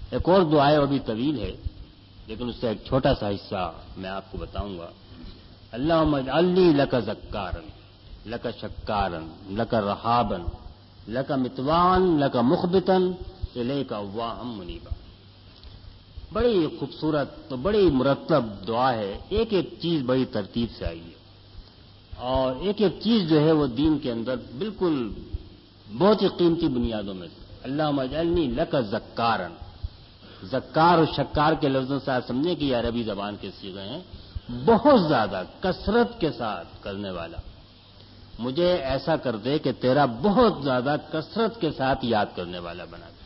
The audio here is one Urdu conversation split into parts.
ایک اور دعا ہے، وہ بھی طویل ہے، لیکن اس سے ایک چھوٹا سا حصہ میں آپ کو بتاؤں گا. اللہم اجعلنی لک ذکارا لک شکارا لک رہابا لک متوان لک مخبتا الیک اواہا منیبا. بڑی خوبصورت تو بڑی مرتب دعا ہے. ایک ایک چیز بڑی ترتیب سے آئی ہے، اور ایک ایک چیز جو ہے وہ دین کے اندر بالکل بہت ہی قیمتی بنیادوں میں سے. اللہم اجعلنی لک ذکارا، ذکار اور شکار کے لفظوں سے آپ سمجھیں کہ یہ عربی زبان کے صیغے ہیں. بہت زیادہ کثرت کے ساتھ کرنے والا، مجھے ایسا کر دے کہ تیرا بہت زیادہ کثرت کے ساتھ یاد کرنے والا بنا دے.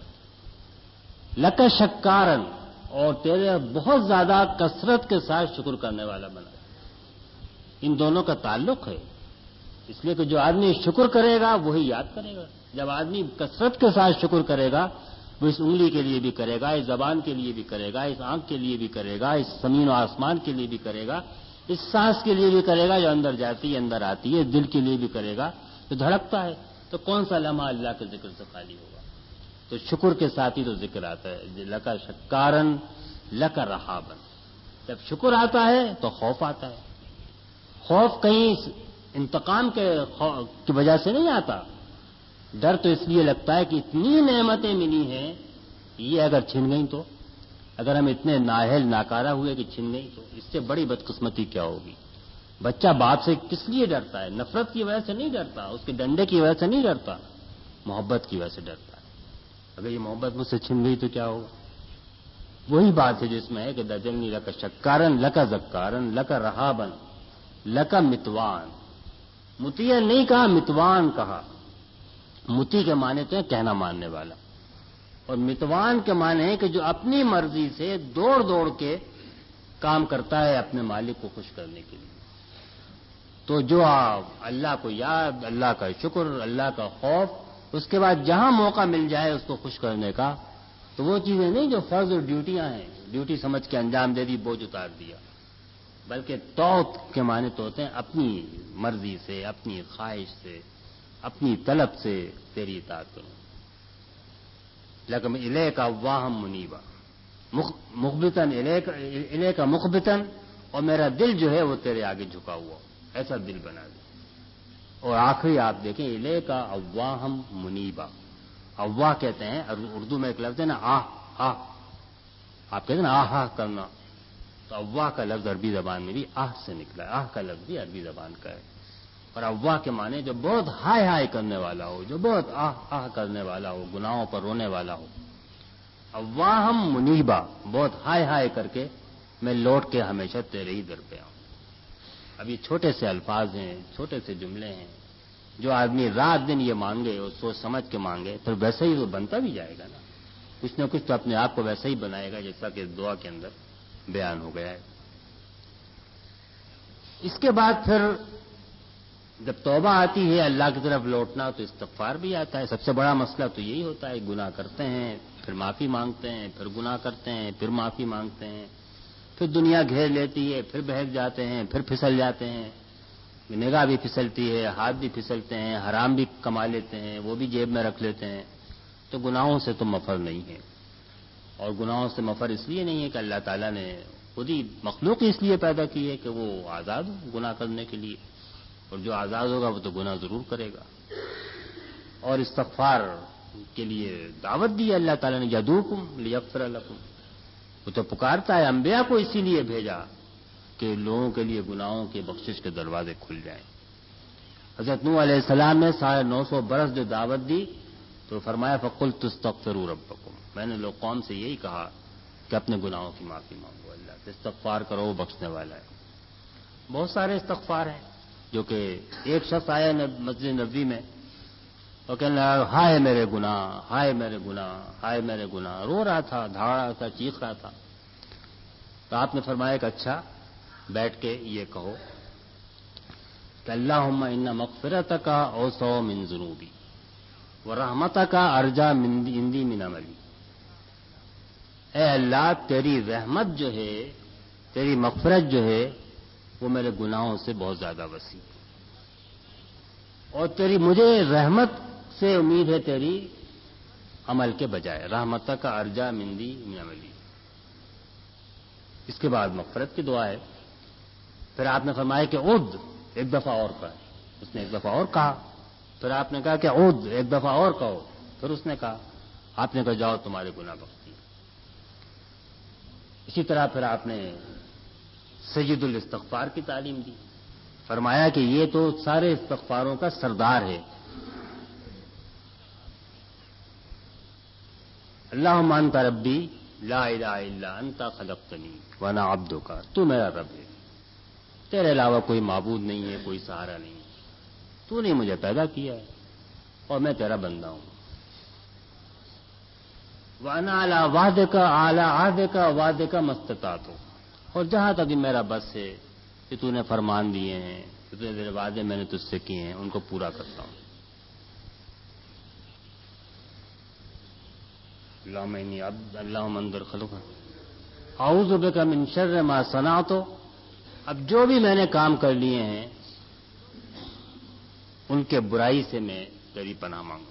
لک شکارن، اور تیرے بہت زیادہ کثرت کے ساتھ شکر کرنے والا بنا دے. ان دونوں کا تعلق ہے، اس لیے کہ جو آدمی شکر کرے گا وہی یاد کرے گا. جب آدمی کثرت کے ساتھ شکر کرے گا، وہ اس انگلی کے لیے بھی کرے گا، اس زبان کے لیے بھی کرے گا، اس آنکھ کے لیے بھی کرے گا، اس زمین و آسمان کے لیے بھی کرے گا، اس سانس کے لیے بھی کرے گا جو اندر جاتی ہے اندر آتی ہے، اس دل کے لیے بھی کرے گا جو دھڑکتا ہے. تو کون سا لمحہ اللہ کے ذکر سے خالی ہوگا؟ تو شکر کے ساتھ ہی تو ذکر آتا ہے. لک شکارن لک رہابن. جب شکر آتا ہے تو خوف آتا ہے. خوف کہیں انتقام کی وجہ سے نہیں آتا. ڈر تو اس لیے لگتا ہے کہ اتنی نعمتیں ملی ہیں، یہ اگر چھن گئیں تو، اگر ہم اتنے نااہل ناکارہ ہوئے کہ چھن گئیں تو اس سے بڑی بدقسمتی کیا ہوگی. بچہ باپ سے کس لیے ڈرتا ہے؟ نفرت کی وجہ سے نہیں ڈرتا، اس کے ڈنڈے کی وجہ سے نہیں ڈرتا، محبت کی وجہ سے ڈرتا ہے. اگر یہ محبت مجھ سے چھن گئی تو کیا ہوگا؟ وہی بات ہے جس میں ہے کہ دجلنی لک شکارن لک ذکارن لک رہابن لک متوان. متیا نہیں کہا، متوان کہا. متی کے معنی تو ہے کہنا ماننے والا، اور متوان کے معنی ہے کہ جو اپنی مرضی سے دوڑ دوڑ کے کام کرتا ہے اپنے مالک کو خوش کرنے کے لیے. تو جو اللہ کو یاد، اللہ کا شکر، اللہ کا خوف، اس کے بعد جہاں موقع مل جائے اس کو خوش کرنے کا، تو وہ چیزیں نہیں جو فرض اور ڈیوٹیاں ہیں، ڈیوٹی سمجھ کے انجام دے دی، بوجھ اتار دیا. بلکہ توت کے معنی تو ہوتے ہیں اپنی مرضی سے، اپنی خواہش سے، اپنی طلب سے تیری اطاعت کروں. لیکن الیک اواہم منیبا مخبتاً الیک مخبتاً، اور میرا دل جو ہے وہ تیرے آگے جھکا ہوا، ایسا دل بنا دے. اور آخری آپ دیکھیں الیک اواہم منیبا. اواہ کہتے ہیں اردو میں ایک لفظ ہے نا، آپ کہتے ہیں نا آہا کرنا، تو اواہ کا لفظ عربی زبان میں بھی آہ سے نکلا ہے. آہ کا لفظ بھی عربی زبان کا ہے. اور اواہ کے معنی جو بہت ہائے ہائے کرنے والا ہو، جو بہت آہ آہ کرنے والا ہو، گناہوں پر رونے والا ہو. اواہم منیبا، بہت ہائے ہائے کر کے میں لوٹ کے ہمیشہ تیرے ہی در پہ آؤں. اب یہ چھوٹے سے الفاظ ہیں، چھوٹے سے جملے ہیں. جو آدمی رات دن یہ مانگے اور سوچ سمجھ کے مانگے پھر ویسے ہی وہ بنتا بھی جائے گا نا. کچھ نہ کچھ تو اپنے آپ کو ویسا ہی بنائے گا جیسا کہ دعا کے اندر بیان ہو گیا ہے. اس کے بعد پھر جب توبہ آتی ہے اللہ کی طرف لوٹنا، تو استغفار بھی آتا ہے. سب سے بڑا مسئلہ تو یہی ہوتا ہے، گناہ کرتے ہیں پھر معافی مانگتے ہیں، پھر گناہ کرتے ہیں پھر معافی مانگتے ہیں، پھر دنیا گھیر لیتی ہے، پھر بہک جاتے ہیں، پھر پھسل جاتے ہیں. نگاہ بھی پھسلتی ہے، ہاتھ بھی پھسلتے ہیں، حرام بھی کما لیتے ہیں، وہ بھی جیب میں رکھ لیتے ہیں. تو گناہوں سے تو مفر نہیں ہے. اور گناہوں سے مفر اس لیے نہیں ہے کہ اللہ تعالیٰ نے خود ہی مخلوق اس لیے پیدا کی ہے کہ وہ آزاد ہو گناہ کرنے کے لیے، اور جو آزاد ہوگا وہ تو گناہ ضرور کرے گا. اور استغفار کے لیے دعوت دی ہے اللہ تعالیٰ نے، یدعوکم لیغفر لکم. وہ تو پکارتا ہے، انبیاء کو اسی لیے بھیجا کہ لوگوں کے لیے گناہوں کے بخشش کے دروازے کھل جائیں. حضرت نوح علیہ السلام نے 950 برس جو دعوت دی تو فرمایا فقلت استغفروا ربکم، میں نے لوگ قوم سے یہی کہا کہ اپنے گناہوں کی معافی مانگو، اللہ سے استغفار کرو، وہ بخشنے والا ہے. بہت سارے استغفار ہیں جو کہ ایک شخص آیا مسجد نبوی میں اور کہنے لگا ہائے میرے گناہ، ہائے میرے گناہ، ہائے میرے گناہ، رو رہا تھا، دھاڑ رہا تھا، چیخ رہا تھا. تو آپ نے فرمایا کہ اچھا بیٹھ کے یہ کہو کہ اللہم ان مغفرتک اوسع من ذنوبی ورحمتک ارجا عندی من عملی. اے اللہ تیری رحمت جو ہے، تیری مغفرت جو ہے وہ میرے گناہوں سے بہت زیادہ وسیع ہے، اور تیری مجھے رحمت سے امید ہے تیری عمل کے بجائے، رحمتک ارجا مندی من عملی۔ اس کے بعد مغفرت کی دعا ہے۔ پھر آپ نے فرمایا کہ عد، ایک دفعہ اور کہا، اس نے ایک دفعہ اور کہا، پھر آپ نے کہا کہ عد، ایک دفعہ اور کہو، پھر اس نے کہا، آپ نے کہا جاؤ تمہارے گناہ بخش دیے۔ اسی طرح پھر آپ نے سید الاستغفار کی تعلیم دی، فرمایا کہ یہ تو سارے استغفاروں کا سردار ہے۔ اللہم انت ربی لا الہ الا انت خلقتنی وانا عبدک، تو میرا رب ہے، تیرے علاوہ کوئی معبود نہیں ہے، کوئی سہارا نہیں ہے، تو نے مجھے پیدا کیا ہے اور میں تیرا بندہ ہوں۔ وانا علی وعدک اعلی عہدک وعدک مستطاعت، اور جہاں تک بھی میرا بس ہے کہ تو نے فرمان دیے ہیں، کہ تیرے وعدے میں نے تجھ سے کیے ہیں، ان کو پورا کرتا ہوں۔ اللہم انی عبد اللہم انظر خلق اعوذ بک من شر ما صنعت، اب جو بھی میں نے کام کر لیے ہیں ان کے برائی سے میں تیری پناہ مانگوں۔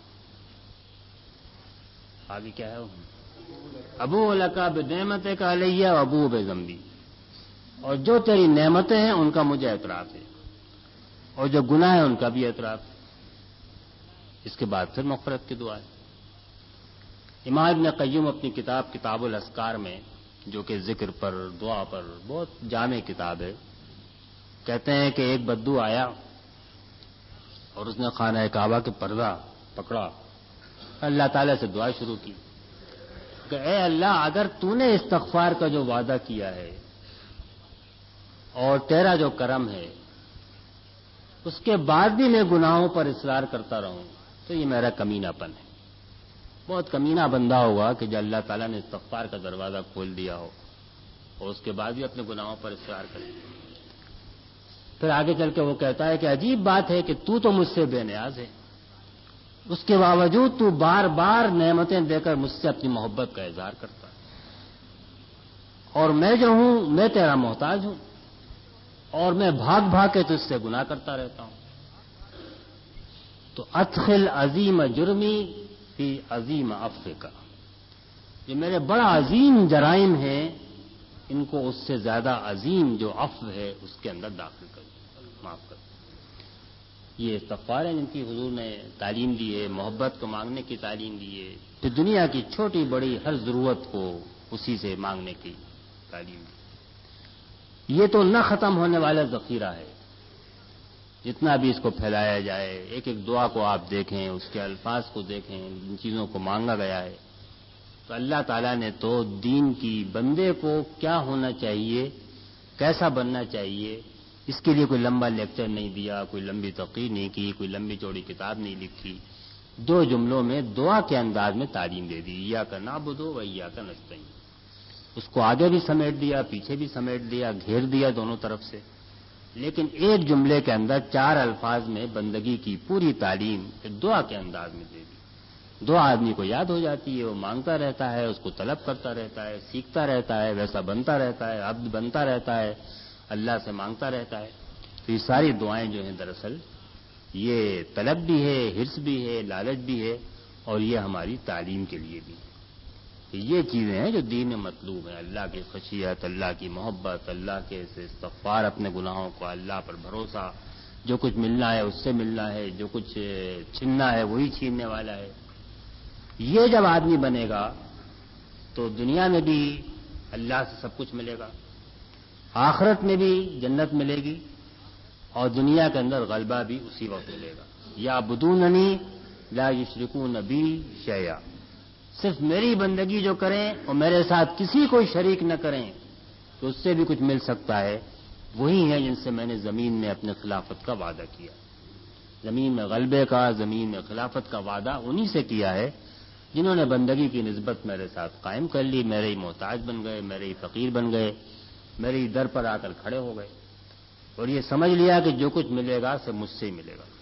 آگے کیا ہے وہ؟ ابو لک بنعمتک علیہ وابو بذنبی، اور جو تیری نعمتیں ہیں ان کا مجھے اعتراف ہے، اور جو گناہ ہے ان کا بھی اعتراف ہے۔ اس کے بعد پھر مغفرت کی دعا ہے۔ امام ابن قیم اپنی کتاب الاذکار میں، جو کہ ذکر پر، دعا پر بہت جامع کتاب ہے، کہتے ہیں کہ ایک بدو آیا اور اس نے خانہ کعبہ کے پردہ پکڑا، اللہ تعالیٰ سے دعا شروع کی کہ اے اللہ، اگر تو نے استغفار کا جو وعدہ کیا ہے اور تیرا جو کرم ہے، اس کے بعد بھی میں گناہوں پر اصرار کرتا رہوں تو یہ میرا کمینہ پن ہے۔ بہت کمینہ بندہ ہوگا کہ جو اللہ تعالیٰ نے استغفار کا دروازہ کھول دیا ہو اور اس کے بعد بھی اپنے گناہوں پر اصرار کرے۔ پھر آگے چل کے وہ کہتا ہے کہ عجیب بات ہے کہ تو مجھ سے بے نیاز ہے، اس کے باوجود تو بار بار نعمتیں دے کر مجھ سے اپنی محبت کا اظہار کرتا ہے، اور میں جو ہوں میں تیرا محتاج ہوں، اور میں بھاگ بھاگ کے تجھ سے گناہ کرتا رہتا ہوں۔ تو ادخل عظیم جرمی فی عظیم عفو کا، جو میرے بڑا عظیم جرائم ہیں ان کو اس سے زیادہ عظیم جو عفو ہے اس کے اندر داخل کر، معاف کر۔ یہ استغفار ہے جن کی حضور نے تعلیم دی ہے، محبت کو مانگنے کی تعلیم دی ہے، کہ دنیا کی چھوٹی بڑی ہر ضرورت کو اسی سے مانگنے کی تعلیم دی۔ یہ تو نہ ختم ہونے والا ذخیرہ ہے، جتنا بھی اس کو پھیلایا جائے، ایک ایک دعا کو آپ دیکھیں، اس کے الفاظ کو دیکھیں، جن چیزوں کو مانگا گیا ہے، تو اللہ تعالیٰ نے تو دین کی بندے کو کیا ہونا چاہیے، کیسا بننا چاہیے، اس کے لیے کوئی لمبا لیکچر نہیں دیا، کوئی لمبی تقریر نہیں کی، کوئی لمبی چوڑی کتاب نہیں لکھی، 2 جملوں میں دعا کے انداز میں تعلیم دے دی، ایاک نعبد و ایاک نستعین۔ اس کو آگے بھی سمیٹ دیا، پیچھے بھی سمیٹ دیا، گھیر دیا دونوں طرف سے، لیکن ایک جملے کے اندر 4 الفاظ میں بندگی کی پوری تعلیم دعا کے انداز میں دے دی۔ دعا آدمی کو یاد ہو جاتی ہے، وہ مانگتا رہتا ہے، اس کو طلب کرتا رہتا ہے، سیکھتا رہتا ہے، ویسا بنتا رہتا ہے، عبد بنتا رہتا ہے، اللہ سے مانگتا رہتا ہے۔ تو یہ ساری دعائیں جو ہیں دراصل یہ طلب بھی ہے، حرص بھی ہے، لالچ بھی ہے، اور یہ ہماری تعلیم کے لیے بھی ہے۔ یہ چیزیں ہیں جو دین میں مطلوب ہیں، اللہ کی خشیت، اللہ کی محبت، اللہ کے سے استغفار اپنے گناہوں کو، اللہ پر بھروسہ، جو کچھ ملنا ہے اس سے ملنا ہے، جو کچھ چھیننا ہے وہی چھیننے والا ہے۔ یہ جب آدمی بنے گا تو دنیا میں بھی اللہ سے سب کچھ ملے گا، آخرت میں بھی جنت ملے گی، اور دنیا کے اندر غلبہ بھی اسی وقت ملے گا۔ یعبدوننی لا یشرکون بی شیئا، صرف میری بندگی جو کریں اور میرے ساتھ کسی کو شریک نہ کریں تو اس سے بھی کچھ مل سکتا ہے، وہی ہیں جن سے میں نے زمین میں اپنے خلافت کا وعدہ کیا۔ زمین میں غلبے کا، زمین میں خلافت کا وعدہ انہی سے کیا ہے جنہوں نے بندگی کی نسبت میرے ساتھ قائم کر لی، میرے ہی محتاج بن گئے، میرے ہی فقیر بن گئے، میرے ہی در پر آ کر کھڑے ہو گئے، اور یہ سمجھ لیا کہ جو کچھ ملے گا سب مجھ سے ہی ملے گا۔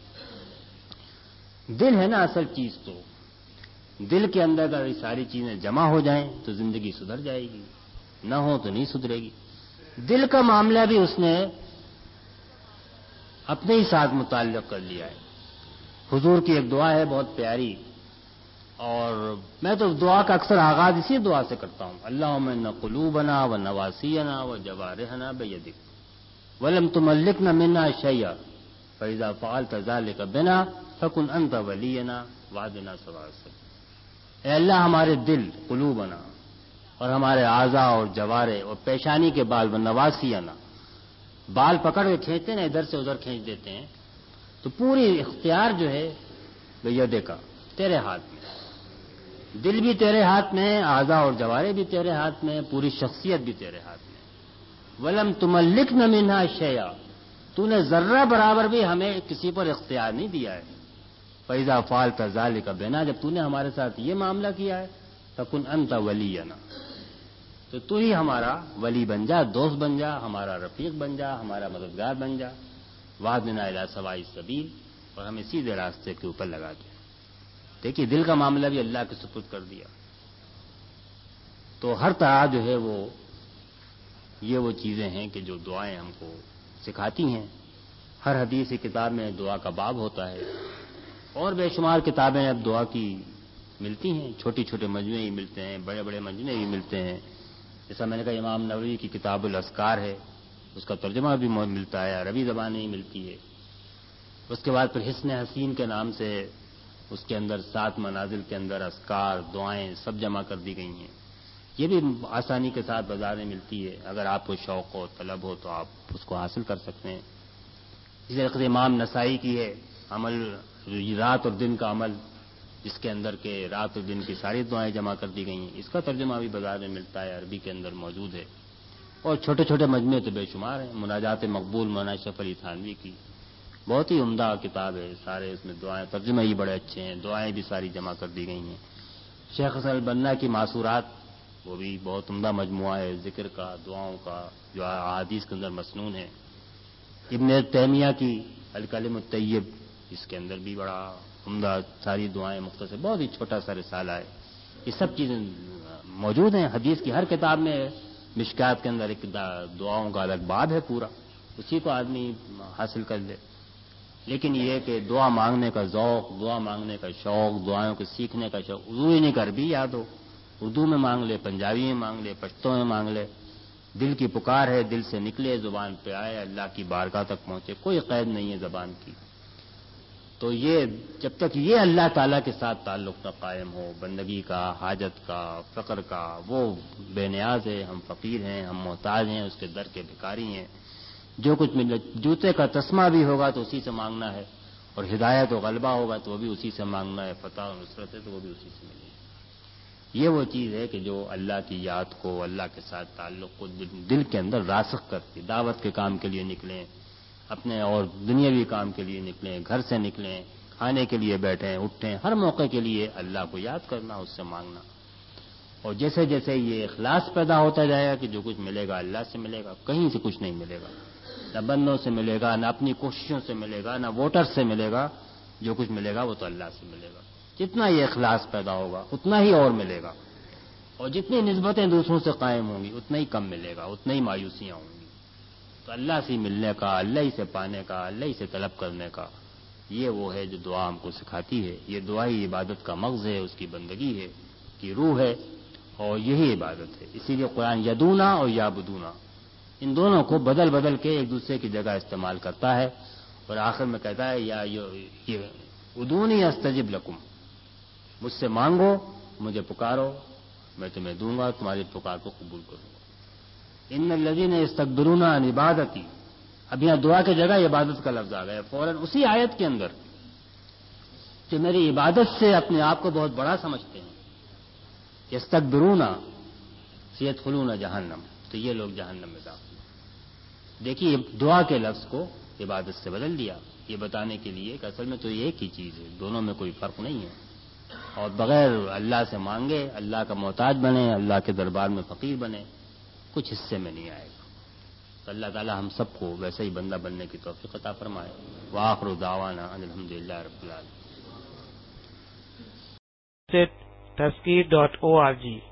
دل ہے نا اصل چیز، تو دل کے اندر اگر یہ ساری چیزیں جمع ہو جائیں تو زندگی سدھر جائے گی، نہ ہو تو نہیں سدھرے گی۔ دل کا معاملہ بھی اس نے اپنے ہی ساتھ متعلق کر لیا ہے۔ حضور کی ایک دعا ہے بہت پیاری، اور میں تو دعا کا اکثر آغاز اسی دعا سے کرتا ہوں، اللہم ان قلوبنا و نواسینا و جوارحنا بیدک ولم تملکنا منا شیئا فاذا فعلت ذلك بنا فکن انت ولینا واہدنا سواء السبیل۔ اے اللہ ہمارے دل، قلوبنا، اور ہمارے اعضاء اور جوارے اور پیشانی کے بال و نواسینا، بال پکڑ کے کھینچتے ہیں نا، ادھر سے ادھر کھینچ دیتے ہیں، تو پوری اختیار جو ہے بیدک کا، تیرے ہاتھ میں، دل بھی تیرے ہاتھ میں، اعضاء اور جوارے بھی تیرے ہاتھ میں، پوری شخصیت بھی تیرے ہاتھ میں۔ ولم تملکنا منہا شیئا، تو نے ذرہ برابر بھی ہمیں کسی پر اختیار نہیں دیا ہے۔ فاذا فعلت ذلک بنا، جب تو نے ہمارے ساتھ یہ معاملہ کیا ہے، فکن انت ولینا، تو تو ہی ہمارا ولی بن جا، دوست بن جا، ہمارا رفیق بن جا، ہمارا مددگار بن جا، واہدنا الی سواء السبیل، اور ہمیں سیدھے راستے کے اوپر لگا دے۔ دیکھیے دل کا معاملہ بھی اللہ کے سپرد کر دیا، تو ہر طرح جو ہے وہ چیزیں ہیں کہ جو دعائیں ہم کو سکھاتی ہیں۔ ہر حدیث کی کتاب میں دعا کا باب ہوتا ہے، اور بے شمار کتابیں اب دعا کی ملتی ہیں، چھوٹی چھوٹے مجموعے ہی ملتے ہیں، بڑے بڑے مجموعے بھی ملتے ہیں۔ جیسا میں نے کہا امام نووی کی کتاب الاذکار ہے، اس کا ترجمہ بھی ملتا ہے، عربی زبان میں ملتی ہے۔ اس کے بعد پھر حصن حسین کے نام سے اس کے اندر 7 منازل کے اندر اذکار، دعائیں سب جمع کر دی گئی ہیں۔ یہ بھی آسانی کے ساتھ بازار میں ملتی ہے، اگر آپ کو شوق ہو، طلب ہو تو آپ اس کو حاصل کر سکتے ہیں۔ اسی طریقے امام نسائی کی ہے عمل، رات اور دن کا عمل، جس کے اندر کے رات اور دن کی ساری دعائیں جمع کر دی گئی ہیں، اس کا ترجمہ بھی بازار میں ملتا ہے، عربی کے اندر موجود ہے۔ اور چھوٹے چھوٹے مجموعے تو بے شمار ہیں، مناجات مقبول مولانا اشرف علی تھانوی کی بہت ہی عمدہ کتاب ہے، سارے اس میں دعائیں، ترجمے ہی بڑے اچھے ہیں، دعائیں بھی ساری جمع کر دی گئی ہیں۔ شیخ حسن البنا کی معصورات، وہ بھی بہت عمدہ مجموعہ ہے، ذکر کا، دعاؤں کا، جو احادیث کے اندر مسنون ہے۔ ابن تیمیہ کی الکلم الطیب، اس کے اندر بھی بڑا عمدہ ساری دعائیں مختصر، بہت ہی چھوٹا سا رسالہ ہے۔ یہ سب چیزیں موجود ہیں حدیث کی ہر کتاب میں۔ مشکات کے اندر ایک دعاؤں کا الگ باب ہے پورا، اسی کو آدمی حاصل کر لے۔ لیکن یہ کہ دعا مانگنے کا ذوق، دعا مانگنے کا شوق، دعاؤں کو سیکھنے کا شوق، اردو ہی نہیں کر بھی یاد ہو، اردو میں مانگ لے، پنجابی میں مانگ لے، پشتو میں مانگ لے، دل کی پکار ہے، دل سے نکلے، زبان پہ آئے، اللہ کی بارگاہ تک پہنچے، کوئی قید نہیں ہے زبان کی۔ تو یہ جب تک یہ اللہ تعالیٰ کے ساتھ تعلق نہ قائم ہو، بندگی کا، حاجت کا، فقر کا، وہ بے نیاز ہے، ہم فقیر ہیں، ہم محتاج ہیں، اس کے در کے بھکاری ہیں۔ جو کچھ مل، جوتے کا تسمہ بھی ہوگا تو اسی سے مانگنا ہے، اور ہدایت و غلبہ ہوگا تو وہ بھی اسی سے مانگنا ہے، فتح و نصرت ہے تو وہ بھی اسی سے ملے گی۔ یہ وہ چیز ہے کہ جو اللہ کی یاد کو، اللہ کے ساتھ تعلق کو دل کے اندر راسخ کرتی۔ دعوت کے کام کے لیے نکلیں، اپنے اور دنیاوی کام کے لیے نکلیں، گھر سے نکلیں، کھانے کے لیے بیٹھیں، اٹھیں، ہر موقع کے لیے اللہ کو یاد کرنا، اس سے مانگنا۔ اور جیسے جیسے یہ اخلاص پیدا ہوتا جائے گا کہ جو کچھ ملے گا اللہ سے ملے گا، کہیں سے کچھ نہیں ملے گا، نہ بندوں سے ملے گا، نہ اپنی کوششوں سے ملے گا، نہ ووٹر سے ملے گا، جو کچھ ملے گا وہ تو اللہ سے ملے گا۔ جتنا یہ اخلاص پیدا ہوگا اتنا ہی اور ملے گا، اور جتنی نسبتیں دوسروں سے قائم ہوں گی اتنا ہی کم ملے گا، اتنا ہی مایوسیاں ہوں گی۔ تو اللہ سے ملنے کا، اللہ ہی سے پانے کا، اللہ ہی سے طلب کرنے کا، یہ وہ ہے جو دعا ہم کو سکھاتی ہے۔ یہ دعا ہی عبادت کا مغز ہے، اس کی بندگی ہے، کی روح ہے، اور یہی عبادت ہے۔ اسی لیے قرآن یدونا اور یابدونا، ان دونوں کو بدل بدل کے ایک دوسرے کی جگہ استعمال کرتا ہے، اور آخر میں کہتا ہے یا ادونی استجب لکم، مجھ سے مانگو، مجھے پکارو، میں تمہیں دوں گا، تمہاری پکار کو قبول کروں گا۔ ان الذین یستکبرون عن عبادتی، اب یہاں دعا کی جگہ عبادت کا لفظ آ گیا فوراً اسی آیت کے اندر، کہ میری عبادت سے اپنے آپ کو بہت بڑا سمجھتے ہیں۔ یستکبرون سیدخلون جہنم، تو یہ لوگ جہنم میں داخل ہیں۔ دیکھیے دعا کے لفظ کو عبادت سے بدل دیا، یہ بتانے کے لیے کہ اصل میں تو یہ ایک ہی چیز ہے، دونوں میں کوئی فرق نہیں ہے، اور بغیر اللہ سے مانگے اللہ کا محتاج بنے، اللہ کے دربار میں فقیر بنے، کچھ حصے میں نہیں آئے گا۔ تو اللہ تعالی ہم سب کو ویسے ہی بندہ بننے کی توفیق عطا فرمائے۔ وآخر دعوانا ان الحمدللہ رب العالمین۔ Tazkir.org